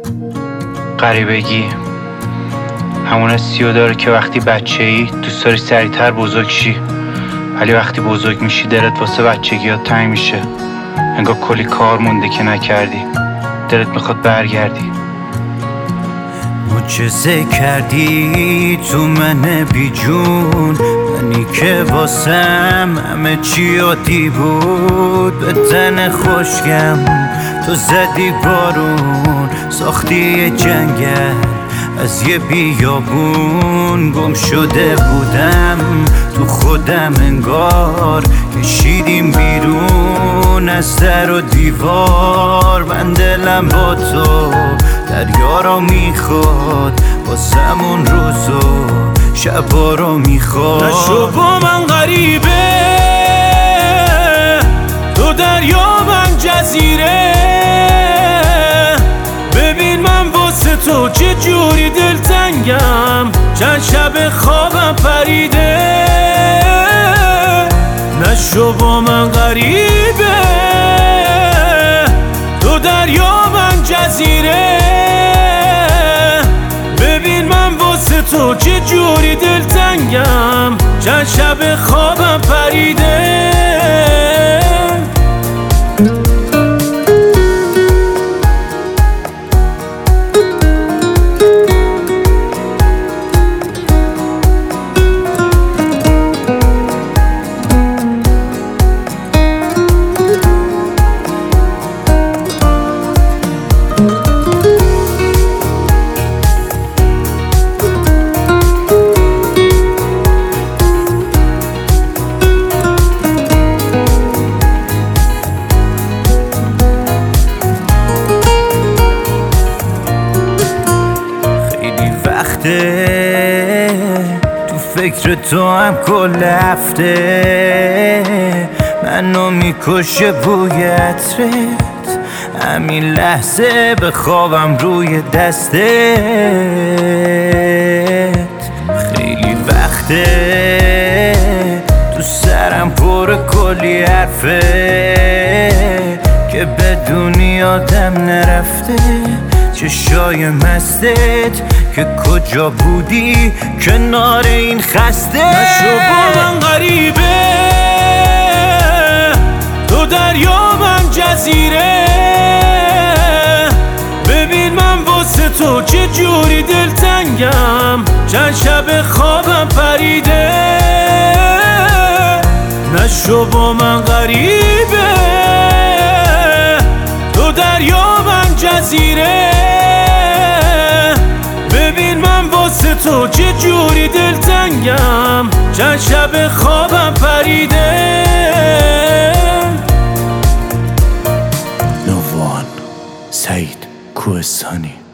غریبگی همون حسیو داره که وقتی بچه‌ای دوست داری سریعتر بزرگ شی، ولی وقتی بزرگ میشی دلت واسه بچگیات تنگ میشه. انگار کلی کار مونده که نکردی، دلت میخواد برگردی. معجزه کردی تو من بی جون، منی که واسم همه چی عادی بود. به تن خوشگم تو زدی بارون، ساختی یه جنگل از یه بیابون. گم شده بودم تو خودم، انگار کشیدیم بیرون از در و دیوار. من دلم با تو دریا رو میخواد، واسمون روز و شبا رو میخواد. نشو با من غریبه، تو دریا من جزیره. ببین من واسه تو چه جوری دلتنگم، چند شب خوابم پریده. نشو با من غریبه، تو دریا من جزیره. ببین من واسه تو چه جوری دلتنگم، چند شب خوابم پریده. تو فکر تو هم کل هفته، منو میکشه بوی عطرت. همین لحظه به خوابم روی دستت. خیلی وقته تو سرم پر کلی حرفه، که بدونی آدم نرفته. چشای مستت که کجا بودی کنار این خسته. نشو با من غریبه، تو دریا من جزیره. ببین من واسه تو چه جوری دلتنگم، چند شب خوابم پریده. نشو با من غریبه، تو دریا من جزیره. ببین من واسه تو چه جوری دلتنگم، چند شب خوابم پریده. نووان سعید کوهستانی.